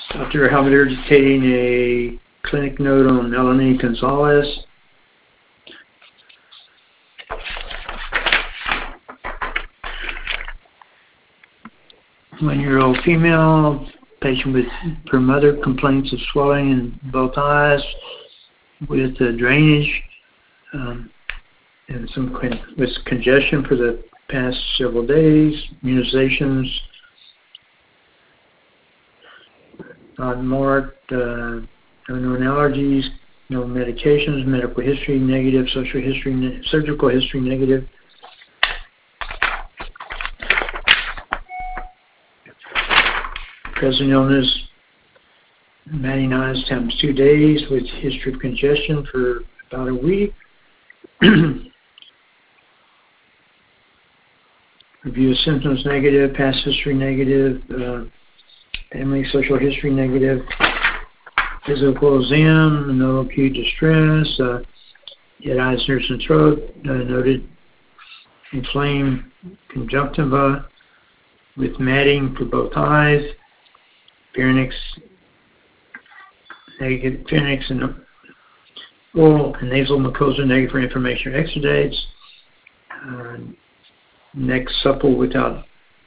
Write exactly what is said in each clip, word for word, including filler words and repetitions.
Doctor Halbert dictating a clinic note on Melanie Gonzalez. One-year-old female, patient with her mother, complaints of swelling in both eyes with uh, drainage um, and some con with congestion for the past several days. Immunizations not marked, uh, no known allergies, no medications, medical history negative, social history, ne surgical history negative. Present illness, Maddie Nice times two days with history of congestion for about a week. Review of symptoms negative, past history negative, uh, family social history negative, physical exam, no acute distress, uh, yet eyes, nurse, and throat, uh, noted inflamed conjunctiva with matting for both eyes, pharynx, negative, pharynx and oral and nasal mucosa negative for inflammation or exudates, uh, neck supple without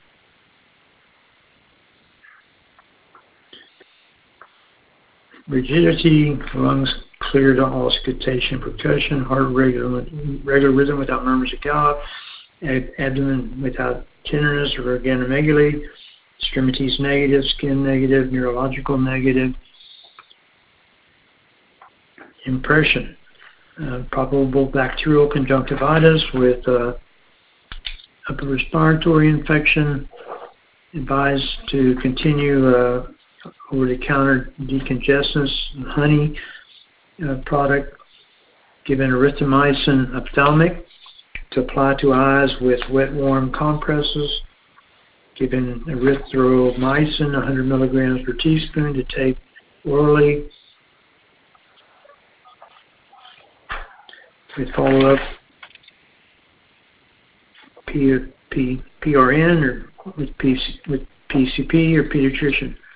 rigidity, lungs clear to auscultation, percussion, heart regular, regular rhythm without murmurs or gallop, ab abdomen without tenderness or organomegaly, extremities negative, skin negative, neurological negative. Impression, uh, probable bacterial conjunctivitis with uh, upper respiratory infection. Advised to continue uh, over-the-counter decongestants, honey uh, product, given erythromycin ophthalmic to apply to eyes with wet warm compresses, given erythromycin one hundred milligrams per teaspoon to take orally with follow-up P, P, P R N or with, P C, with P C P or pediatrician.